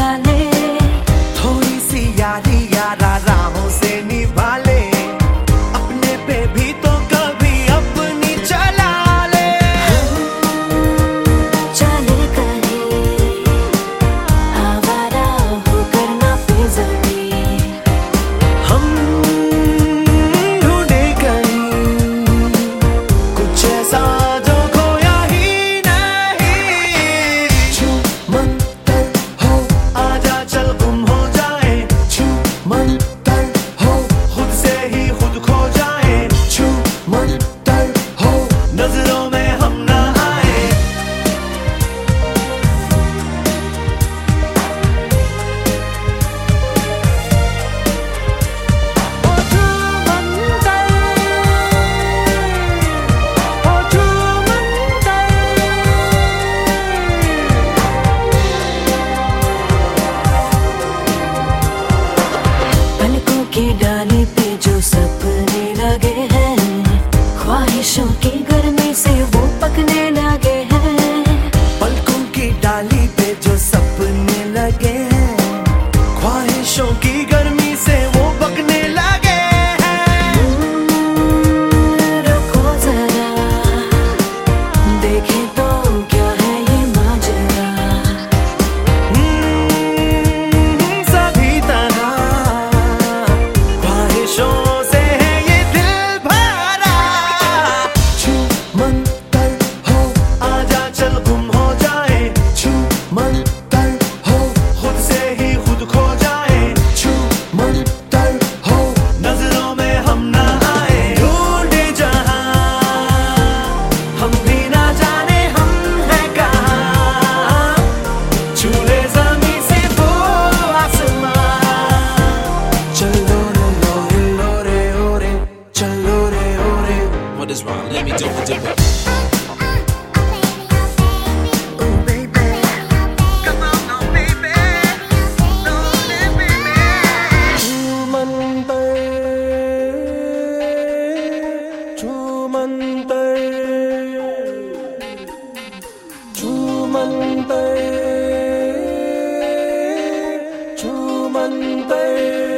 लगा ले, थोड़ी सी यारी यारा राहों से निभा ले, अपने पे भी तो कभी अपनी चला ले। चले कहीं आवारा होकर ना फिजली, हम ढूंढे कहीं कुछ ऐसा जो खोया ही नहीं। छू मंतर हो आजा चल गुम हो जाए, छू मंतर हो खुद से ही खुद खो जाए, छू मंतर हो नजरों में हम ना आए। ओ छू मंतर, ओ छू मंतर। पलकों की डाली पे जो सपने लगे हैं, ख्वाहिशों की गर्मी से वो पकने लगे हैं। पलकों की डाली पे जो सपने लगे हैं, ख्वाहिशों की गर्मी से वो पकने लगे हैं। रुको जरा, देखें तो क्या है ये माजरा। सभी तरह ख्वाहिशों से है ये दिल भरा। छू मंतर हो आजा चल गुम हो जाए, छू मंतर हो खुद से ही खुद खो जाए, छू मंतर हो नजरों में हम ना आए। ढूंढे जहां हम भी ना जाने हम हैं कहाँ, छू ले ज़मीं से वो आसमां। चलो रे लो रे ओ रे, चलो रे ओ रे। What is wrong? Let me do it. Oh baby, come on now baby, no baby. छू मंतर, छू मंतर, छू मंतर, छू मंतर।